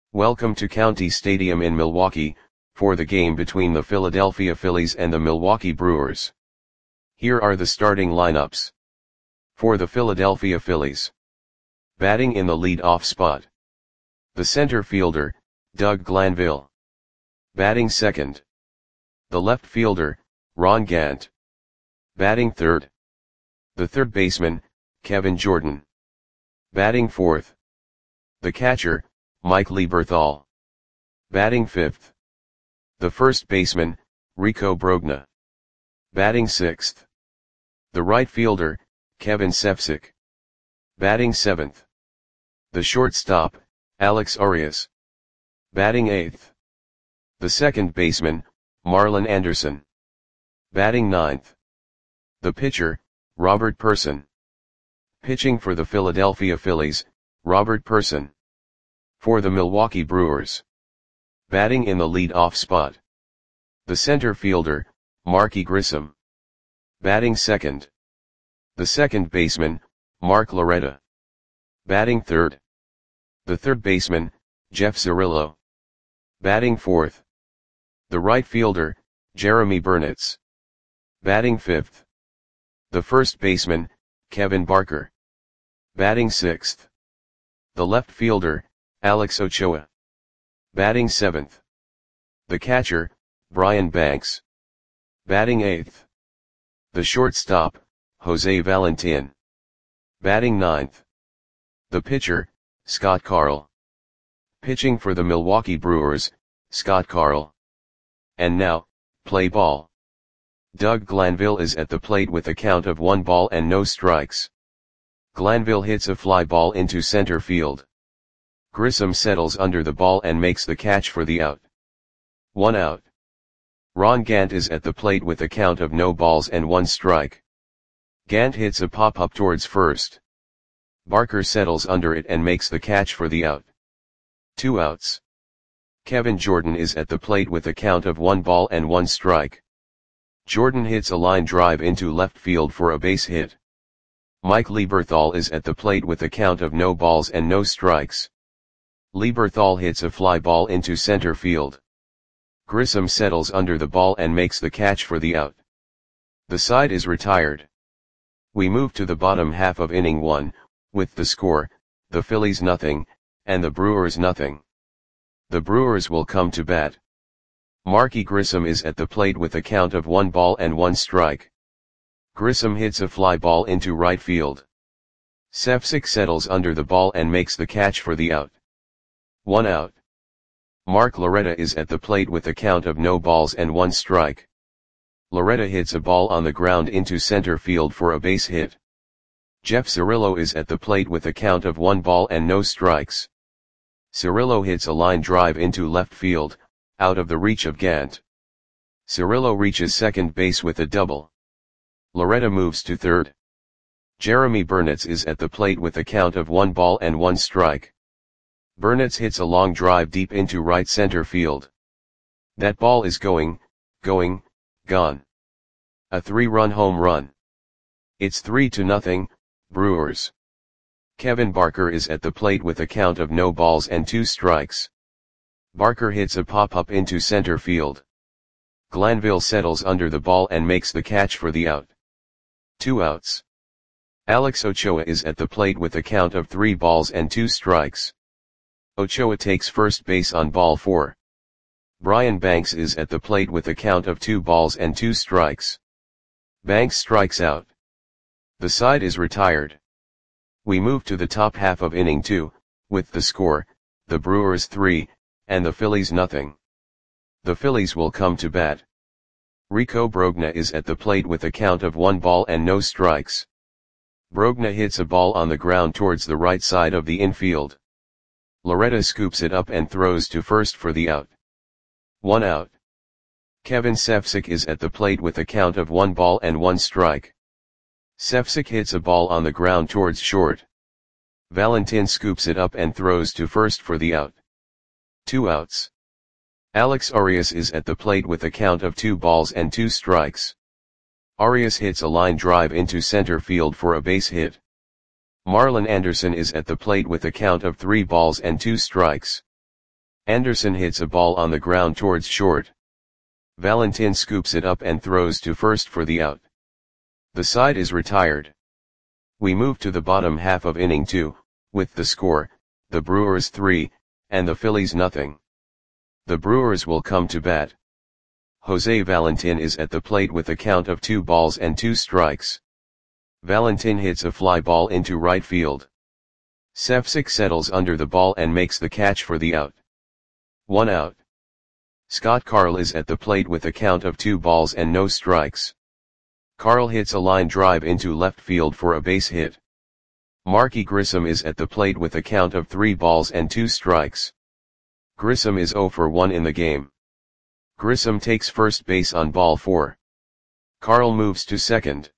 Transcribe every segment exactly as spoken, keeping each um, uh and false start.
Welcome to County Stadium in Milwaukee, for the game between the Philadelphia Phillies and the Milwaukee Brewers. Here are the starting lineups. For the Philadelphia Phillies. Batting in the lead-off spot. The center fielder, Doug Glanville. Batting second. The left fielder, Ron Gant. Batting third. The third baseman, Kevin Jordan. Batting fourth. The catcher, Mike Lieberthal. Batting fifth. The first baseman, Rico Brogna. Batting sixth. The right fielder, Kevin Sefcik. Batting seventh. The shortstop, Alex Arias. Batting eighth. The second baseman, Marlon Anderson. Batting ninth. The pitcher, Robert Pursson. Pitching for the Philadelphia Phillies, Robert Pursson. For the Milwaukee Brewers. Batting in the lead-off spot. The center fielder, Marky Grissom. Batting second. The second baseman, Mark Loretta. Batting third. The third baseman, Jeff Cirillo. Batting fourth. The right fielder, Jeremy Burnitz. Batting fifth. The first baseman, Kevin Barker. Batting sixth. The left fielder, Alex Ochoa. Batting seventh. The catcher, Brian Banks. Batting eighth. The shortstop, Jose Valentin. Batting ninth. The pitcher, Scott Carl. Pitching for the Milwaukee Brewers, Scott Carl. And now, play ball. Doug Glanville is at the plate with a count of one ball and no strikes. Glanville hits a fly ball into center field. Grissom settles under the ball and makes the catch for the out. One out. Ron Gant is at the plate with a count of no balls and one strike. Gant hits a pop-up towards first. Barker settles under it and makes the catch for the out. Two outs. Kevin Jordan is at the plate with a count of one ball and one strike. Jordan hits a line drive into left field for a base hit. Mike Lieberthal is at the plate with a count of no balls and no strikes. Lieberthal hits a fly ball into center field. Grissom settles under the ball and makes the catch for the out. The side is retired. We move to the bottom half of inning one, with the score, the Phillies nothing, and the Brewers nothing. The Brewers will come to bat. Marky Grissom is at the plate with a count of one ball and one strike. Grissom hits a fly ball into right field. Sefcik settles under the ball and makes the catch for the out. One out. Mark Loretta is at the plate with a count of no balls and one strike. Loretta hits a ball on the ground into center field for a base hit. Jeff Cirillo is at the plate with a count of one ball and no strikes. Cirillo hits a line drive into left field, out of the reach of Gant. Cirillo reaches second base with a double. Loretta moves to third. Jeremy Burnitz is at the plate with a count of one ball and one strike. Burnitz hits a long drive deep into right center field. That ball is going, going, gone. A three-run home run. It's three to nothing, Brewers. Kevin Barker is at the plate with a count of no balls and two strikes. Barker hits a pop-up into center field. Glanville settles under the ball and makes the catch for the out. Two outs. Alex Ochoa is at the plate with a count of three balls and two strikes. Ochoa takes first base on ball four. Brian Banks is at the plate with a count of two balls and two strikes. Banks strikes out. The side is retired. We move to the top half of inning two, with the score, the Brewers three, and the Phillies nothing. The Phillies will come to bat. Rico Brogna is at the plate with a count of one ball and no strikes. Brogna hits a ball on the ground towards the right side of the infield. Loretta scoops it up and throws to first for the out. One out. Kevin Sefcik is at the plate with a count of one ball and one strike. Sefcik hits a ball on the ground towards short. Valentin scoops it up and throws to first for the out. Two outs. Alex Arias is at the plate with a count of two balls and two strikes. Arias hits a line drive into center field for a base hit. Marlon Anderson is at the plate with a count of three balls and two strikes. Anderson hits a ball on the ground towards short. Valentin scoops it up and throws to first for the out. The side is retired. We move to the bottom half of inning two, with the score, the Brewers three, and the Phillies nothing. The Brewers will come to bat. Jose Valentin is at the plate with a count of two balls and two strikes. Valentin hits a fly ball into right field. Cefcic settles under the ball and makes the catch for the out. One out. Scott Carl is at the plate with a count of two balls and no strikes. Carl hits a line drive into left field for a base hit. Marky Grissom is at the plate with a count of three balls and two strikes. Grissom is zero for one in the game. Grissom takes first base on ball four. Carl moves to second.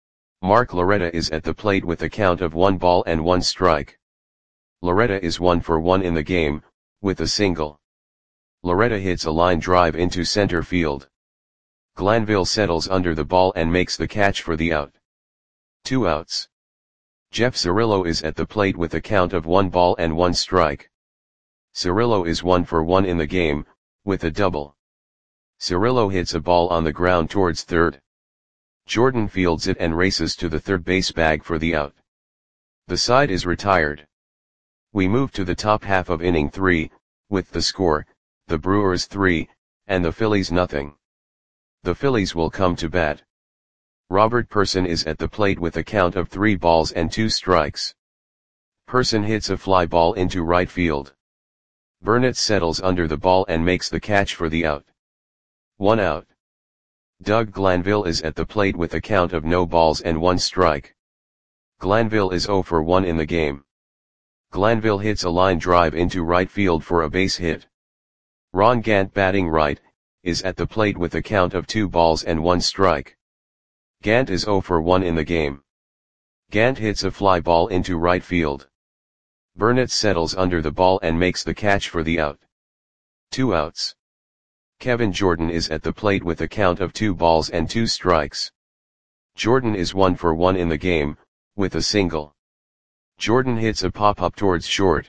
Mark Loretta is at the plate with a count of one ball and one strike. Loretta is one for one in the game, with a single. Loretta hits a line drive into center field. Glanville settles under the ball and makes the catch for the out. Two outs. Jeff Cirillo is at the plate with a count of one ball and one strike. Cirillo is one for one in the game, with a double. Cirillo hits a ball on the ground towards third. Jordan fields it and races to the third base bag for the out. The side is retired. We move to the top half of inning three, with the score, the Brewers three, and the Phillies nothing. The Phillies will come to bat. Robert Person is at the plate with a count of three balls and two strikes. Person hits a fly ball into right field. Burnett settles under the ball and makes the catch for the out. One out. Doug Glanville is at the plate with a count of no balls and one strike. Glanville is zero for one in the game. Glanville hits a line drive into right field for a base hit. Ron Gant, batting right, is at the plate with a count of two balls and one strike. Gant is zero for one in the game. Gant hits a fly ball into right field. Burnett settles under the ball and makes the catch for the out. Two outs. Kevin Jordan is at the plate with a count of two balls and two strikes. Jordan is one for one in the game, with a single. Jordan hits a pop-up towards short.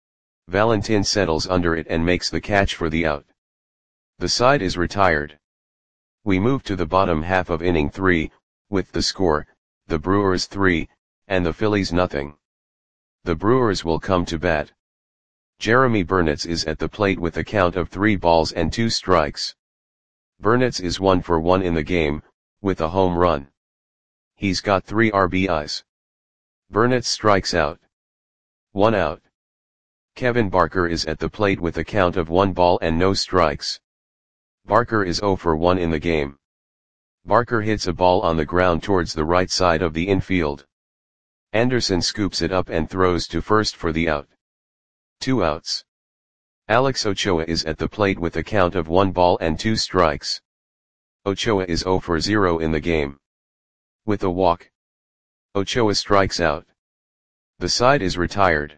Valentin settles under it and makes the catch for the out. The side is retired. We move to the bottom half of inning three, with the score, the Brewers three, and the Phillies nothing. The Brewers will come to bat. Jeremy Burnitz is at the plate with a count of three balls and two strikes. Burnitz is one for one in the game, with a home run. He's got three R B Is. Burnitz strikes out. One out. Kevin Barker is at the plate with a count of one ball and no strikes. Barker is zero for one in the game. Barker hits a ball on the ground towards the right side of the infield. Anderson scoops it up and throws to first for the out. Two outs. Alex Ochoa is at the plate with a count of one ball and two strikes. Ochoa is zero for zero in the game. With a walk, Ochoa strikes out. The side is retired.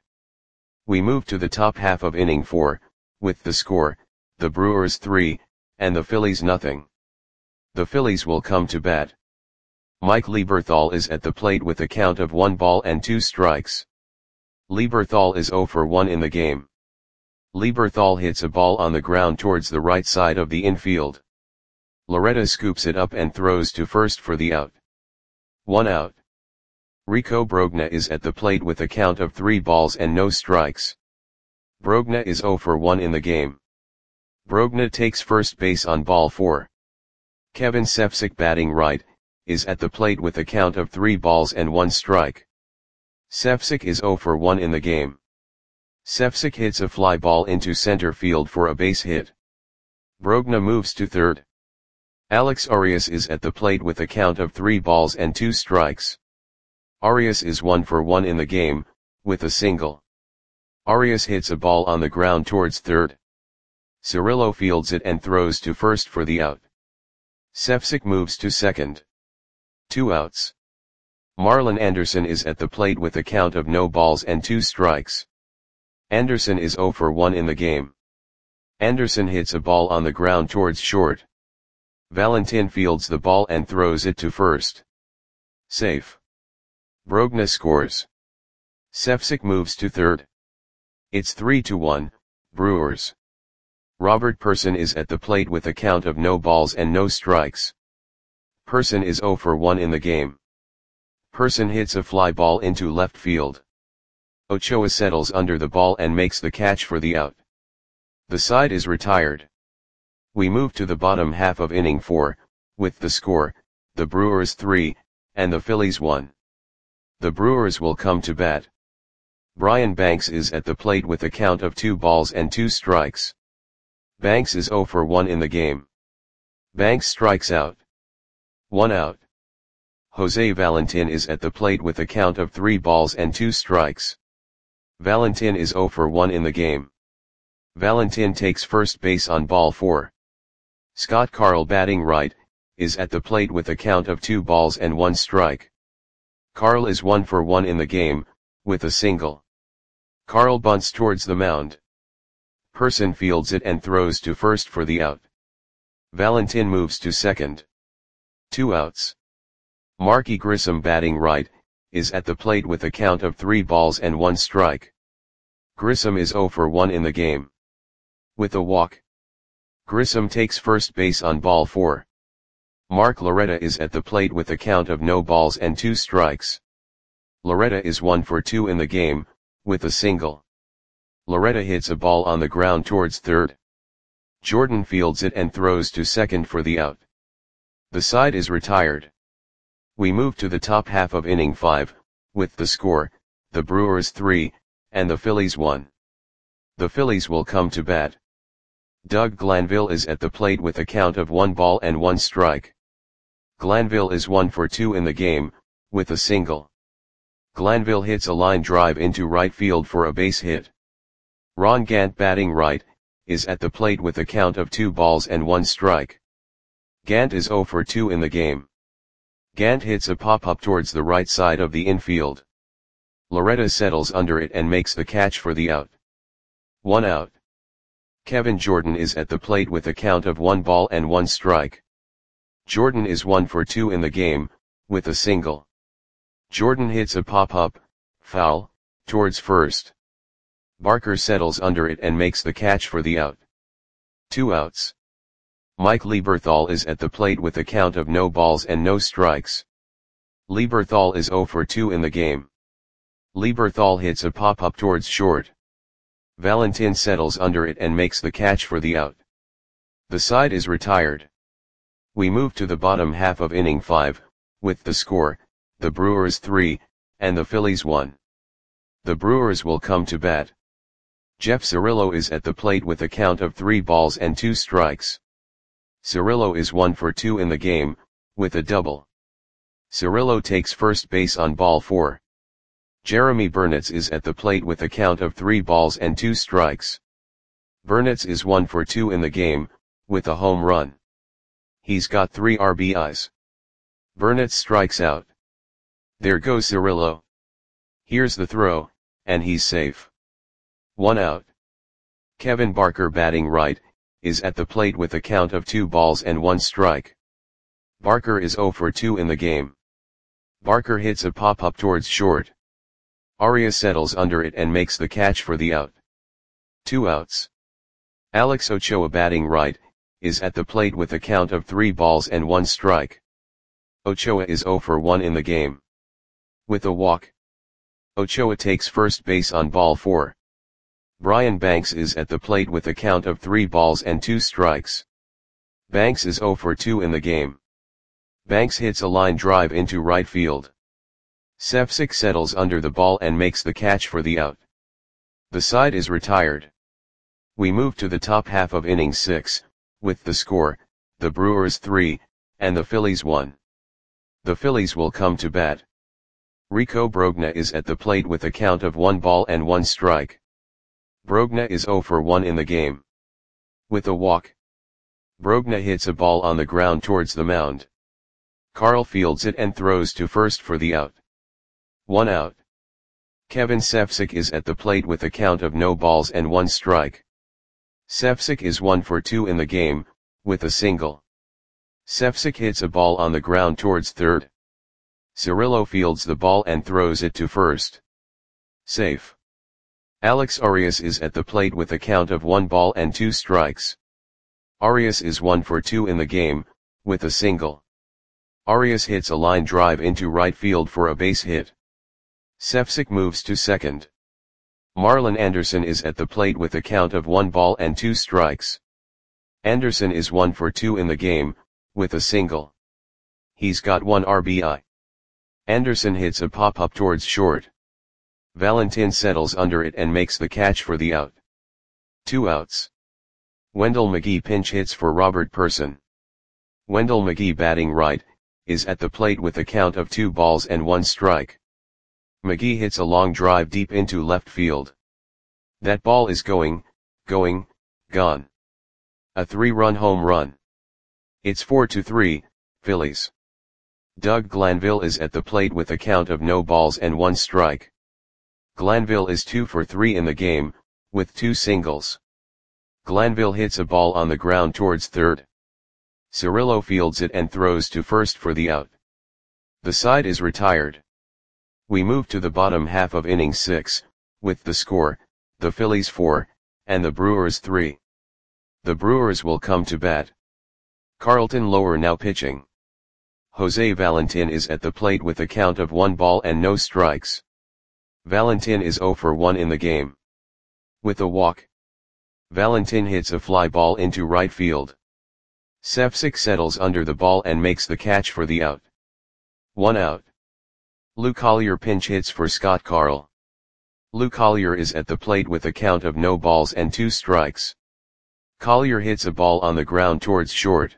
We move to the top half of inning four, with the score, the Brewers three, and the Phillies nothing. The Phillies will come to bat. Mike Lieberthal is at the plate with a count of one ball and two strikes. Lieberthal is zero for one in the game. Lieberthal hits a ball on the ground towards the right side of the infield. Loretta scoops it up and throws to first for the out. One out. Rico Brogna is at the plate with a count of three balls and no strikes. Brogna is zero for one in the game. Brogna takes first base on ball four. Kevin Cefcic, batting right, is at the plate with a count of three balls and one strike. Cefcic is zero for one in the game. Cefcic hits a fly ball into center field for a base hit. Brogna moves to third. Alex Arias is at the plate with a count of three balls and two strikes. Arias is one for one in the game, with a single. Arias hits a ball on the ground towards third. Cirillo fields it and throws to first for the out. Cefcic moves to second. Two outs. Marlon Anderson is at the plate with a count of no balls and two strikes. Anderson is zero for one in the game. Anderson hits a ball on the ground towards short. Valentin fields the ball and throws it to first. Safe. Brogna scores. Cefcic moves to third. It's three to one, Brewers. Robert Persson is at the plate with a count of no balls and no strikes. Persson is zero for one in the game. Persson hits a fly ball into left field. Ochoa settles under the ball and makes the catch for the out. The side is retired. We move to the bottom half of inning four, with the score, the Brewers three, and the Phillies one. The Brewers will come to bat. Brian Banks is at the plate with a count of two balls and two strikes. Banks is zero for one in the game. Banks strikes out. One out. Jose Valentin is at the plate with a count of three balls and two strikes. Valentin is zero for one in the game. Valentin takes first base on ball four. Scott Carl, batting right, is at the plate with a count of two balls and one strike. Carl is one for one in the game, with a single. Carl bunts towards the mound. Persson fields it and throws to first for the out. Valentin moves to second. Two outs. Marky Grissom, batting right, is at the plate with a count of three balls and one strike. Grissom is zero for one in the game. With a walk. Grissom takes first base on ball four. Mark Loretta is at the plate with a count of no balls and two strikes. Loretta is one for two in the game, with a single. Loretta hits a ball on the ground towards third. Jordan fields it and throws to second for the out. The side is retired. We move to the top half of inning five, with the score, the Brewers three, and the Phillies one. The Phillies will come to bat. Doug Glanville is at the plate with a count of one ball and one strike. Glanville is one for two in the game, with a single. Glanville hits a line drive into right field for a base hit. Ron Gant, batting right, is at the plate with a count of two balls and one strike. Gant is zero for two in the game. Gant hits a pop-up towards the right side of the infield. Loretta settles under it and makes the catch for the out. One out. Kevin Jordan is at the plate with a count of one ball and one strike. Jordan is one for two in the game, with a single. Jordan hits a pop-up, foul, towards first. Barker settles under it and makes the catch for the out. Two outs. Mike Lieberthal is at the plate with a count of no balls and no strikes. Lieberthal is zero for two in the game. Lieberthal hits a pop-up towards short. Valentin settles under it and makes the catch for the out. The side is retired. We move to the bottom half of inning five, with the score, the Brewers three, and the Phillies one. The Brewers will come to bat. Jeff Cirillo is at the plate with a count of three balls and two strikes. Cirillo is one for two in the game, with a double. Cirillo takes first base on ball four. Jeremy Burnitz is at the plate with a count of three balls and two strikes. Burnitz is one for two in the game, with a home run. He's got three R B Is. Burnitz strikes out. There goes Cirillo. Here's the throw, and he's safe. One out. Kevin Barker, batting right, is at the plate with a count of two balls and one strike. Barker is zero for two in the game. Barker hits a pop-up towards short. Aria settles under it and makes the catch for the out. Two outs. Alex Ochoa, batting right, is at the plate with a count of three balls and one strike. Ochoa is zero for one in the game. With a walk. Ochoa takes first base on ball four. Brian Banks is at the plate with a count of three balls and two strikes. Banks is zero for two in the game. Banks hits a line drive into right field. Sefcik settles under the ball and makes the catch for the out. The side is retired. We move to the top half of inning six, with the score, the Brewers three, and the Phillies one. The Phillies will come to bat. Rico Brogna is at the plate with a count of one ball and one strike. Brogna is zero for one in the game. With a walk. Brogna hits a ball on the ground towards the mound. Carl fields it and throws to first for the out. One out. Kevin Sefcik is at the plate with a count of no balls and one strike. Sefcik is one for two in the game, with a single. Sefcik hits a ball on the ground towards third. Cirillo fields the ball and throws it to first. Safe. Alex Arias is at the plate with a count of one ball and two strikes. Arias is one for two in the game, with a single. Arias hits a line drive into right field for a base hit. Cefcic moves to second. Marlon Anderson is at the plate with a count of one ball and two strikes. Anderson is one for two in the game, with a single. He's got one R B I. Anderson hits a pop-up towards short. Valentin settles under it and makes the catch for the out. Two outs. Wendell McGee pinch hits for Robert Person. Wendell McGee, batting right, is at the plate with a count of two balls and one strike. McGee hits a long drive deep into left field. That ball is going, going, gone. A three-run home run. It's four to three, Phillies. Doug Glanville is at the plate with a count of no balls and one strike. Glanville is two for three in the game, with two singles. Glanville hits a ball on the ground towards third. Cirillo fields it and throws to first for the out. The side is retired. We move to the bottom half of inning six, with the score, the Phillies four, and the Brewers three. The Brewers will come to bat. Carlton Lower now pitching. Jose Valentin is at the plate with a count of one ball and no strikes. Valentin is zero for one in the game. With a walk. Valentin hits a fly ball into right field. Cefcic settles under the ball and makes the catch for the out. One out. Lou Collier pinch hits for Scott Carl. Lou Collier is at the plate with a count of no balls and two strikes. Collier hits a ball on the ground towards short.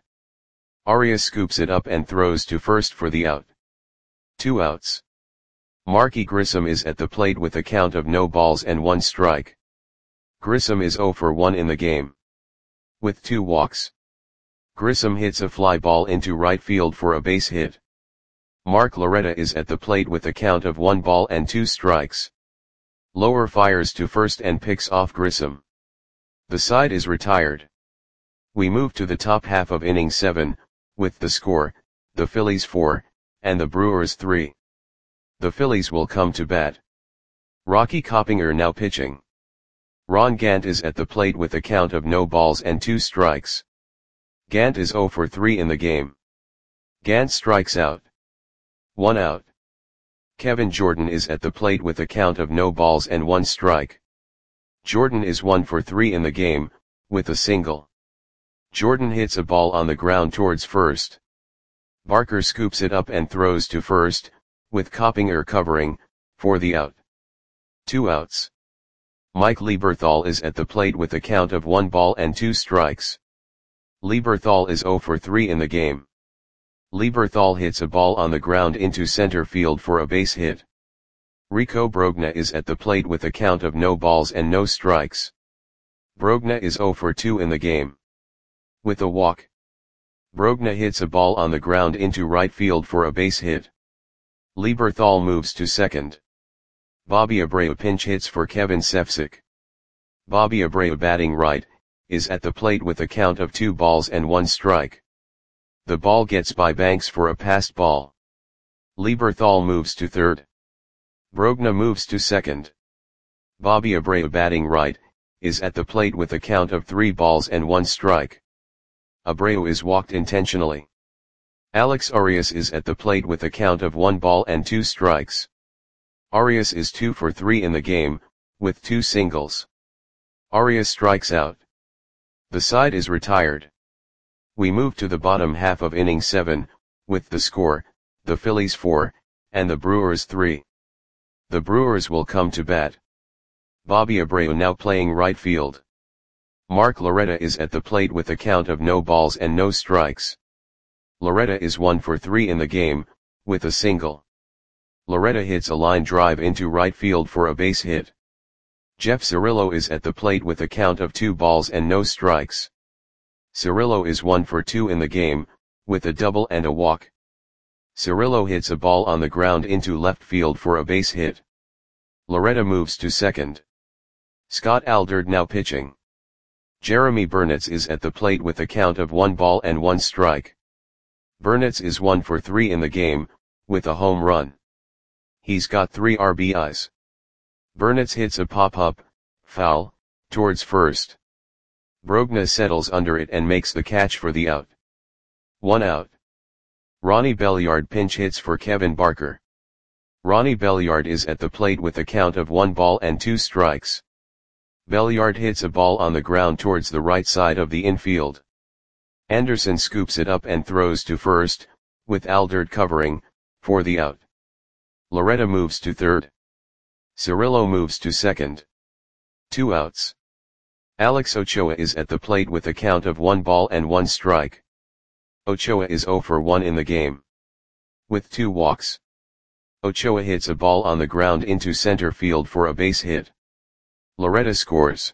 Arias scoops it up and throws to first for the out. Two outs. Marky Grissom is at the plate with a count of no balls and one strike. Grissom is zero for one in the game. With two walks. Grissom hits a fly ball into right field for a base hit. Mark Loretta is at the plate with a count of one ball and two strikes. Lower fires to first and picks off Grissom. The side is retired. We move to the top half of inning seven, with the score, the Phillies four, and the Brewers three. The Phillies will come to bat. Rocky Coppinger now pitching. Ron Gant is at the plate with a count of no balls and two strikes. Gant is zero for three in the game. Gant strikes out. One out. Kevin Jordan is at the plate with a count of no balls and one strike. Jordan is one for three in the game, with a single. Jordan hits a ball on the ground towards first. Barker scoops it up and throws to first, with Coppinger covering, for the out. Two outs. Mike Lieberthal is at the plate with a count of one ball and two strikes. Lieberthal is zero for three in the game. Lieberthal hits a ball on the ground into center field for a base hit. Rico Brogna is at the plate with a count of no balls and no strikes. Brogna is zero for two in the game. With a walk. Brogna hits a ball on the ground into right field for a base hit. Lieberthal moves to second. Bobby Abreu pinch hits for Kevin Cefcic. Bobby Abreu, batting right, is at the plate with a count of two balls and one strike. The ball gets by Banks for a passed ball. Lieberthal moves to third. Brogna moves to second. Bobby Abreu, batting right, is at the plate with a count of three balls and one strike. Abreu is walked intentionally. Alex Arias is at the plate with a count of one ball and two strikes. Arias is two for three in the game, with two singles. Arias strikes out. The side is retired. We move to the bottom half of inning seven, with the score, the Phillies four, and the Brewers three. The Brewers will come to bat. Bobby Abreu now playing right field. Mark Loretta is at the plate with a count of no balls and no strikes. Loretta is one for three in the game, with a single. Loretta hits a line drive into right field for a base hit. Jeff Cirillo is at the plate with a count of two balls and no strikes. Cirillo is one for two in the game, with a double and a walk. Cirillo hits a ball on the ground into left field for a base hit. Loretta moves to second. Scott Alderd now pitching. Jeremy Burnitz is at the plate with a count of one ball and one strike. Burnitz is one for three in the game, with a home run. He's got three R B Is. Burnitz hits a pop-up, Foul, towards first. Brogna settles under it and makes the catch for the out. One out. Ronnie Belliard pinch hits for Kevin Barker. Ronnie Belliard is at the plate with a count of one ball and two strikes. Belliard hits a ball on the ground towards the right side of the infield. Anderson scoops it up and throws to first, with Alderd covering, for the out. Loretta moves to third. Cirillo moves to second. Two outs. Alex Ochoa is at the plate with a count of one ball and one strike. Ochoa is zero for one in the game. With two walks. Ochoa hits a ball on the ground into center field for a base hit. Loretta scores.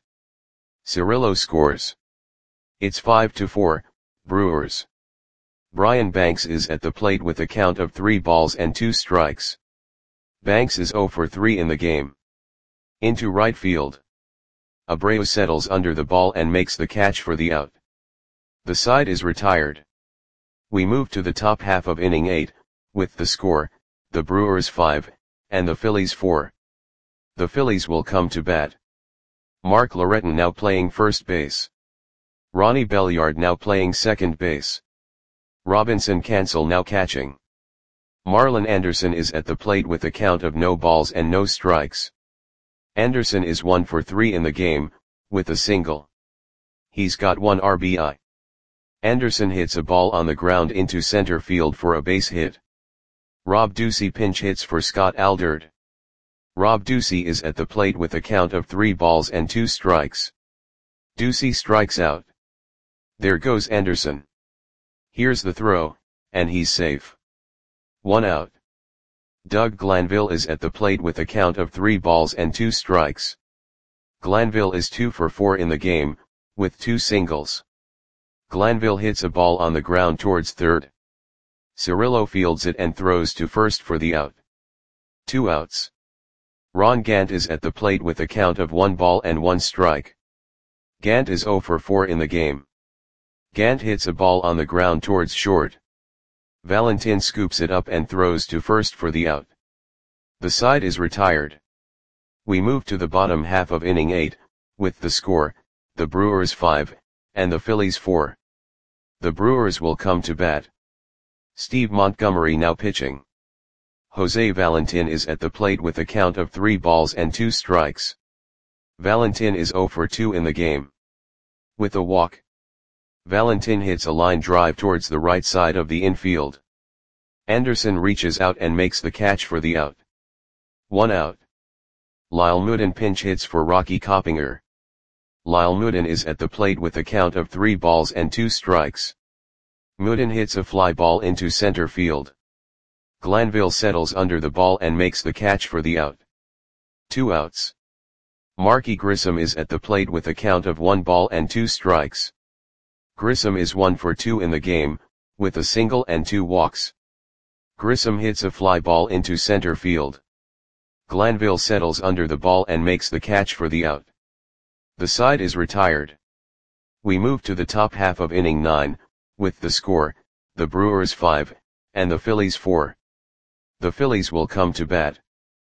Cirillo scores. It's five to four, Brewers. Brian Banks is at the plate with a count of three balls and two strikes. Banks is zero for three in the game. Into right field. Abreu settles under the ball and makes the catch for the out. The side is retired. We move to the top half of inning eight, with the score, the Brewers five, and the Phillies four. The Phillies will come to bat. Mark Loretton now playing first base. Ronnie Belliard now playing second base. Robinson Cancel now catching. Marlon Anderson is at the plate with a count of no balls and no strikes. Anderson is one for three in the game, with a single. He's got one R B I. Anderson hits a ball on the ground into center field for a base hit. Rob Ducey pinch hits for Scott Alderd. Rob Ducey is at the plate with a count of three balls and two strikes. Ducey strikes out. There goes Anderson. Here's the throw, and he's safe. One out. Doug Glanville is at the plate with a count of three balls and two strikes. Glanville is two for four in the game, with two singles. Glanville hits a ball on the ground towards third. Cirillo fields it and throws to first for the out. Two outs. Ron Gant is at the plate with a count of one ball and one strike. Gant is zero for four in the game. Gant hits a ball on the ground towards short. Valentin scoops it up and throws to first for the out. The side is retired. We move to the bottom half of inning eight, with the score, the Brewers five, and the Phillies four. The Brewers will come to bat. Steve Montgomery now pitching. Jose Valentin is at the plate with a count of three balls and two strikes. Valentin is zero for two in the game. With a walk. Valentin hits a line drive towards the right side of the infield. Anderson reaches out and makes the catch for the out. One out. Lyle Mooden pinch hits for Rocky Coppinger. Lyle Mooden is at the plate with a count of three balls and two strikes. Mooden hits a fly ball into center field. Glanville settles under the ball and makes the catch for the out. Two outs. Marky Grissom is at the plate with a count of one ball and two strikes. Grissom is one for two in the game, with a single and two walks. Grissom hits a fly ball into center field. Glanville settles under the ball and makes the catch for the out. The side is retired. We move to the top half of inning nine, with the score, the Brewers five, and the Phillies four. The Phillies will come to bat.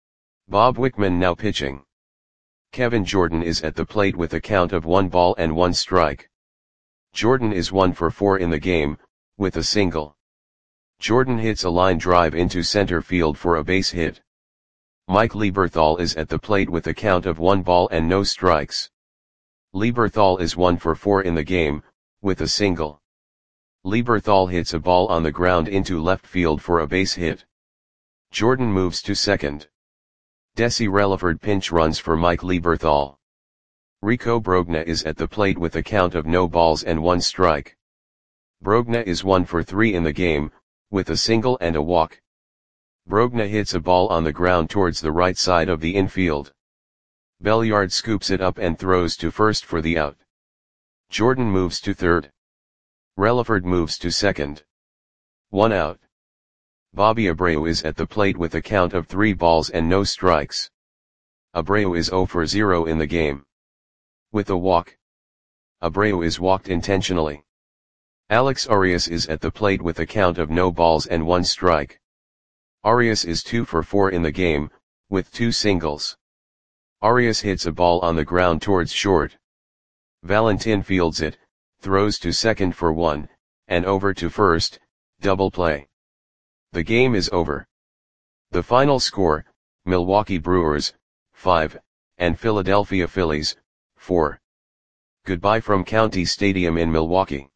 Bob Wickman now pitching. Kevin Jordan is at the plate with a count of one ball and one strike. Jordan is one for four in the game, with a single. Jordan hits a line drive into center field for a base hit. Mike Lieberthal is at the plate with a count of one ball and no strikes. Lieberthal is one for four in the game, with a single. Lieberthal hits a ball on the ground into left field for a base hit. Jordan moves to second. Desi Relaford pinch runs for Mike Lieberthal. Rico Brogna is at the plate with a count of no balls and one strike. Brogna is one for three in the game, with a single and a walk. Brogna hits a ball on the ground towards the right side of the infield. Belliard scoops it up and throws to first for the out. Jordan moves to third. Relaford moves to second. One out. Bobby Abreu is at the plate with a count of three balls and no strikes. Abreu is zero for zero in the game. With a walk. Abreu is walked intentionally. Alex Arias is at the plate with a count of no balls and one strike. Arias is two for four in the game, with two singles. Arias hits a ball on the ground towards short. Valentin fields it, throws to second for one, and over to first, double play. The game is over. The final score, Milwaukee Brewers, five, and Philadelphia Phillies, four. Goodbye from County Stadium in Milwaukee.